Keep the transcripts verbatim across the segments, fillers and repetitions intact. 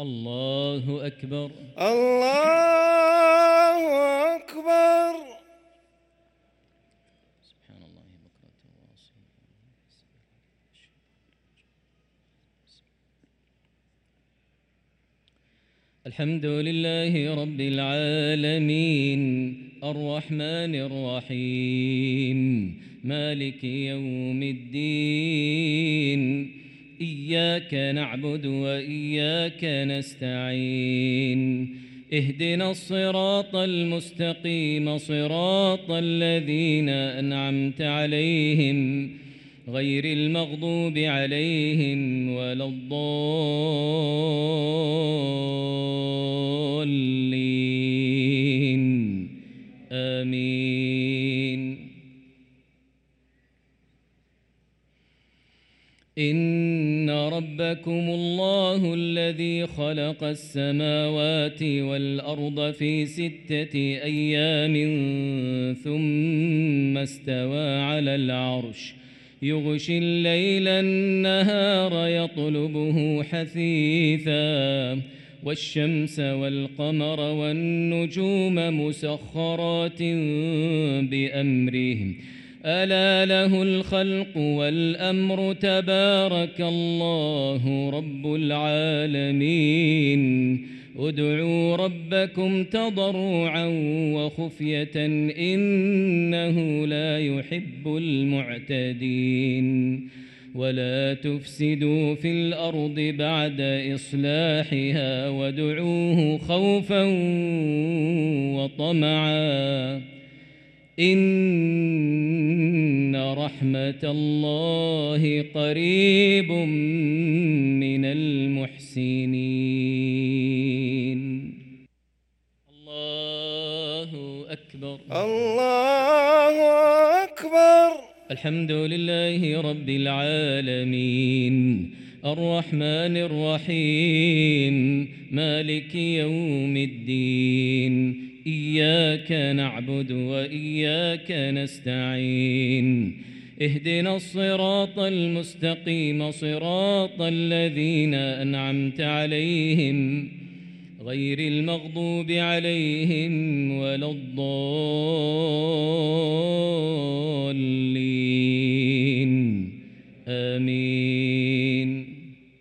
الله أكبر. الله أكبر. سبحان الله بكرة وأصيلا. الحمد لله رب العالمين الرحمن الرحيم مالك يوم الدين إياك نعبد وإياك نستعين اهدنا الصراط المستقيم صراط الذين أنعمت عليهم غير المغضوب عليهم ولا الضالين آمين. إن ربكم الله الذي خلق السماوات والأرض في ستة أيام ثم استوى على العرش يغشي الليل النهار يطلبه حثيثا والشمس والقمر والنجوم مسخرات بأمره ألا له الخلق والأمر تبارك الله رب العالمين. ادعوا ربكم تضرعا وخفية إنه لا يحب المعتدين. ولا تفسدوا في الأرض بعد إصلاحها وادعوه خوفا وطمعا إن رحمة الله قريب من المحسنين. الله أكبر. الله أكبر. الحمد لله رب العالمين الرحمن الرحيم مالك يوم الدين إياك نعبد وإياك نستعين اهدنا الصراط المستقيم صراط الذين أنعمت عليهم غير المغضوب عليهم ولا الضالين آمين.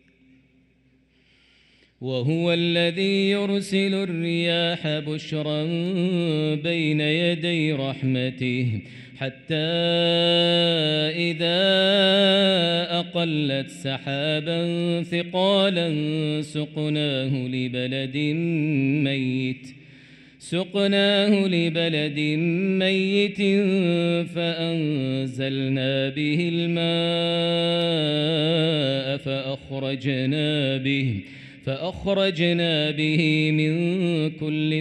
وهو الذي يرسل الرياح بشرا بين يدي رحمته حتى إذا أقلت سحابا ثقالا سقناه لبلد ميت سقناه لبلد ميت فأنزلنا به الماء فأخرجنا به فأخرجنا به من كل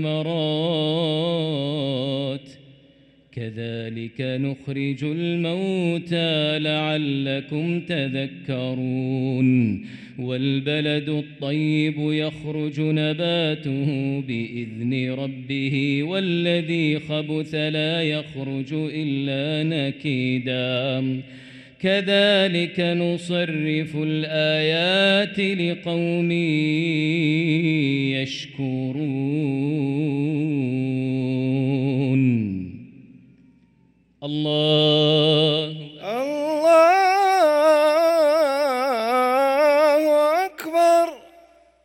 الثمرات كذلك نخرج الموتى لعلكم تذكرون. والبلد الطيب يخرج نباته بإذن ربه والذي خبث لا يخرج إلا نكيدا كذلك نصرف الآيات لقوم يشكرون. الله